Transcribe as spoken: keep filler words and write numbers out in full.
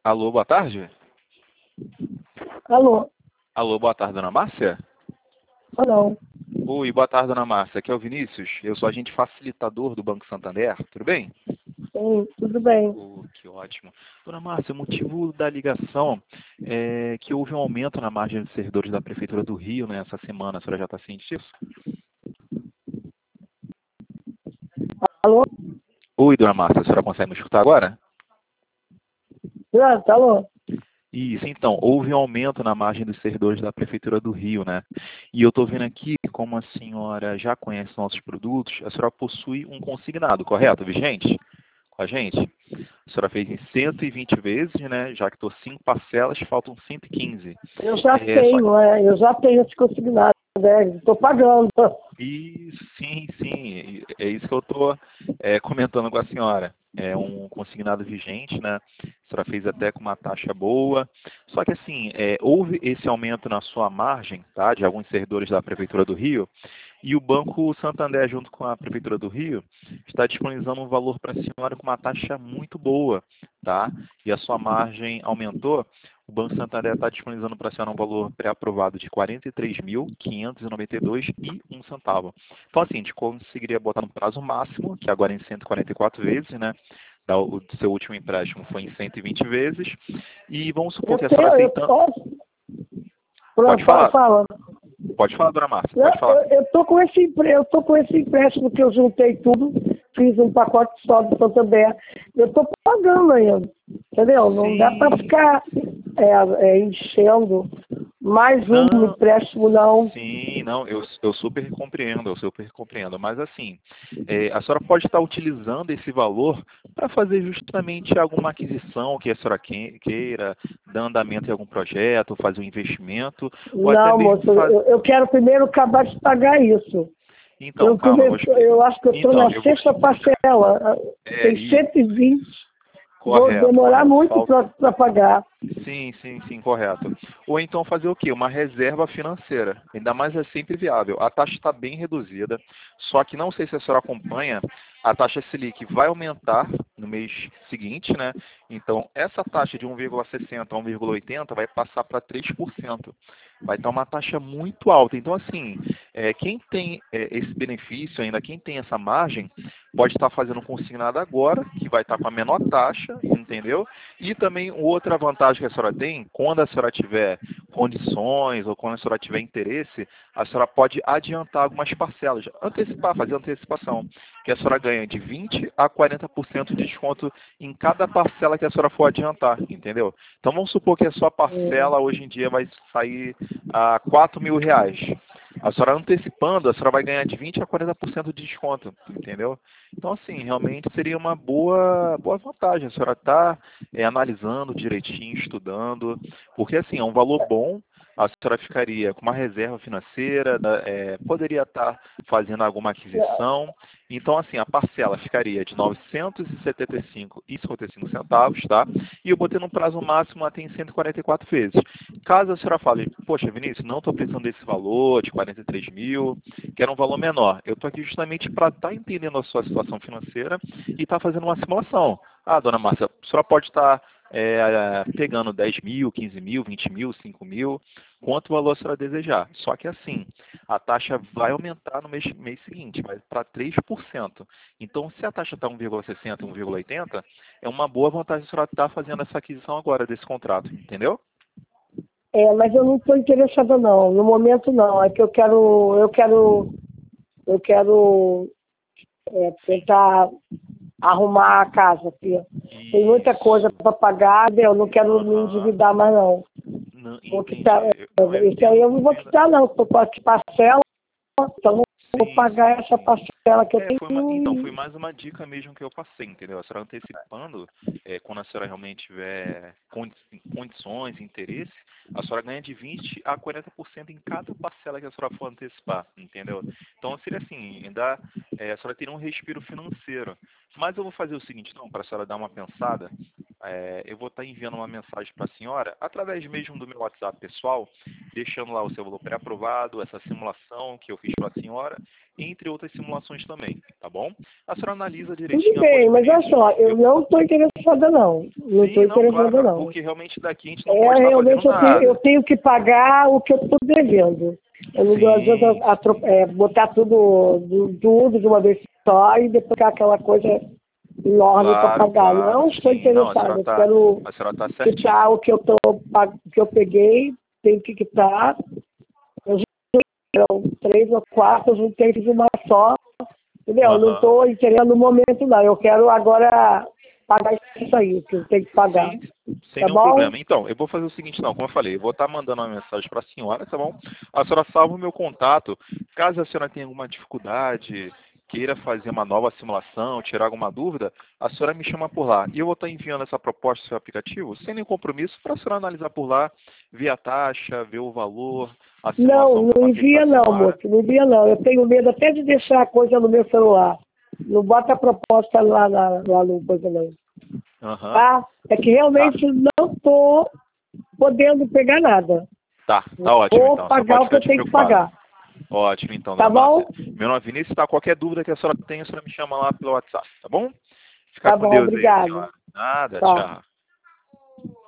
Alô, boa tarde? Alô? Alô, boa tarde, dona Márcia? Ou não? Oi, boa tarde, dona Márcia. Aqui é o Vinícius. Eu sou agente facilitador do Banco Santander. Tudo bem? Sim, tudo bem. Oh, que ótimo. Dona Márcia, o motivo da ligação é que houve um aumento na margem dos servidores da Prefeitura do Rio nessa semana. A senhora já está ciente disso? Alô? Oi, dona Márcia. A senhora consegue me escutar agora? Ah, tá alô? Isso, então, houve um aumento na margem dos servidores da Prefeitura do Rio, né? E eu estou vendo aqui, como a senhora já conhece nossos produtos, a senhora possui um consignado, correto, vigente? Com a gente? A senhora fez em cento e vinte vezes, né? Já que estou cinco parcelas, faltam cento e quinze. Eu já É, só... tenho, é, eu já tenho esse consignado, né? Estou pagando. Isso, sim, sim. É isso que eu estou é, comentando com a senhora. É um consignado vigente, né? A senhora fez até com uma taxa boa. Só que assim, é, houve esse aumento na sua margem, tá? De alguns servidores da Prefeitura do Rio. E o Banco Santander, junto com a Prefeitura do Rio, está disponibilizando um valor para a senhora com uma taxa muito boa, tá? E a sua margem aumentou. O Banco Santander está disponibilizando para a senhora um valor pré-aprovado de quarenta e três mil, quinhentos e noventa e dois reais e um centavo. Então, assim, a gente conseguiria botar no prazo máximo, que agora é em cento e quarenta e quatro vezes, né? O seu último empréstimo foi em cento e vinte vezes. E vamos supor Eu que a senhora tenho, eu aceitando... posso. Pode Pronto, fala, falar. fala. Pode falar, dona Márcia, Eu, pode falar. eu, eu tô com esse empre- eu tô com esse empréstimo que eu juntei tudo, fiz um pacote só do Santander. Eu estou pagando ainda, entendeu? Não dá para Sim. ficar é, é, enchendo mais um Não, empréstimo, não. sim, não, eu, eu super compreendo, eu super compreendo. Mas assim, é, a senhora pode estar utilizando esse valor para fazer justamente alguma aquisição que a senhora que- queira, dar andamento em algum projeto, fazer um investimento, ou até Não, mesmo moço, fazer. eu, eu quero primeiro acabar de pagar isso. Então, Eu, calma, eu vou come... explicar. eu acho que eu estou Então, na eu vou sexta parcela, É, tem e cento e vinte, vou correto, demorar correto. muito Falta. para pagar. Sim, sim, sim, correto. Ou então fazer o quê? Uma reserva financeira. Ainda mais é sempre viável. A taxa está bem reduzida, só que não sei se a senhora acompanha, a taxa Selic vai aumentar no mês seguinte, né? Então, essa taxa de um vírgula sessenta a um vírgula oitenta vai passar para três por cento. Vai estar uma taxa muito alta. Então, assim, é, quem tem é, esse benefício ainda, quem tem essa margem, pode estar fazendo consignado agora, que vai estar com a menor taxa, entendeu? E também outra vantagem que a senhora tem, quando a senhora tiver condições ou quando a senhora tiver interesse, a senhora pode adiantar algumas parcelas, antecipar, fazer antecipação, que a senhora ganha de vinte a quarenta por cento de desconto em cada parcela que a senhora for adiantar, entendeu? Então vamos supor que a sua parcela hoje em dia vai sair a quatro mil reais. A senhora antecipando, a senhora vai ganhar de vinte a quarenta por cento de desconto, entendeu? Então, assim, realmente seria uma boa, boa vantagem. A senhora está é, analisando direitinho, estudando, porque, assim, é um valor bom. A senhora ficaria com uma reserva financeira, né, é, poderia estar fazendo alguma aquisição. Então, assim, a parcela ficaria de novecentos e setenta e cinco reais e cinquenta e cinco centavos, tá? E eu botei no prazo máximo até em cento e quarenta e quatro vezes. Caso a senhora fale, poxa, Vinícius, não estou precisando desse valor de quarenta e três mil, quero um valor menor. Eu estou aqui justamente para estar entendendo a sua situação financeira e estar fazendo uma simulação. Ah, dona Márcia, a senhora pode estar é, pegando dez mil, quinze mil, vinte mil, cinco mil, quanto valor a senhora desejar. Só que assim, a taxa vai aumentar no mês, mês seguinte, vai para três por cento. Então, se a taxa está um vírgula sessenta, um vírgula oitenta, é uma boa vantagem a senhora estar fazendo essa aquisição agora desse contrato, entendeu? É, mas eu não estou interessada não, no momento não. É que eu quero, eu quero, eu quero é, tentar arrumar a casa, filha. Tem muita coisa Isso. para pagar, eu não quero me Aham. endividar mais não. Não, Vou quitar, entendi. Eu- Não, eu esse aí entendo, eu não vou entendo. quitar não, estou com a parcela, então não vou Sim, pagar sim, essa sim. parcela que eu É, foi uma, tenho então, foi e mais uma dica mesmo que eu passei, entendeu? A senhora antecipando, é, quando a senhora realmente tiver condi condições, interesse, a senhora ganha de vinte a quarenta por cento em cada parcela que a senhora for antecipar, entendeu? Então, seria assim, ainda, é, a senhora teria um respiro financeiro. Mas eu vou fazer o seguinte, não, para a senhora dar uma pensada, é, eu vou estar enviando uma mensagem para a senhora, através mesmo do meu WhatsApp pessoal, deixando lá o seu valor pré-aprovado, essa simulação que eu fiz para a senhora, entre outras simulações também, tá bom? A senhora analisa tudo direitinho a bem, mas olha custo-benefício. só, eu Eu... não estou interessada interessada, não. Não estou interessada, claro, não. porque realmente daqui a gente não É, pode estar realmente fazendo eu tenho, nada. eu tenho que pagar o que eu estou devendo. Eu não Sim. adianta atro- é, botar tudo, do- tudo de uma vez só e depois ficar aquela coisa enorme para Claro, pagar. claro, Não estou sim. Não, a interessada. senhora Eu tá, quero a senhora tá quitar certíssima. o que eu, tô, pag- que eu peguei, tenho que quitar. Eu juntei três ou quatro, eu juntei fiz uma só. Entendeu? Eu não Aham. estou entendendo no momento, não. Eu quero agora pagar isso aí, que eu tenho que pagar. Sim, sem Tá nenhum bom? problema. Então, eu vou fazer o seguinte, não, como eu falei, eu vou estar mandando uma mensagem para a senhora, tá bom? A senhora salva o meu contato. Caso a senhora tenha alguma dificuldade, queira fazer uma nova simulação, tirar alguma dúvida, a senhora me chama por lá. E eu vou estar enviando essa proposta do seu aplicativo, sem nenhum compromisso, para a senhora analisar por lá, ver a taxa, ver o valor, a simulação Não, que eu não passei para envia a não, senhora. moço. Não envia não. Eu tenho medo até de deixar a coisa no meu celular. Não bota a proposta lá, na, lá no coisa não. Aham. Tá? É que Tá, realmente não estou podendo pegar nada. tá, tá ótimo Vou então, a senhora pagar pode o que ficar eu tenho que despreocupada. pagar. Ótimo, então, Tá dona Márcia. bom? Meu nome é Vinícius, tá? Qualquer dúvida que a senhora tenha, a senhora me chama lá pelo WhatsApp, tá bom? Fica Tá com bom, Deus aí, obrigado. senhora. Nada, Tá. tchau.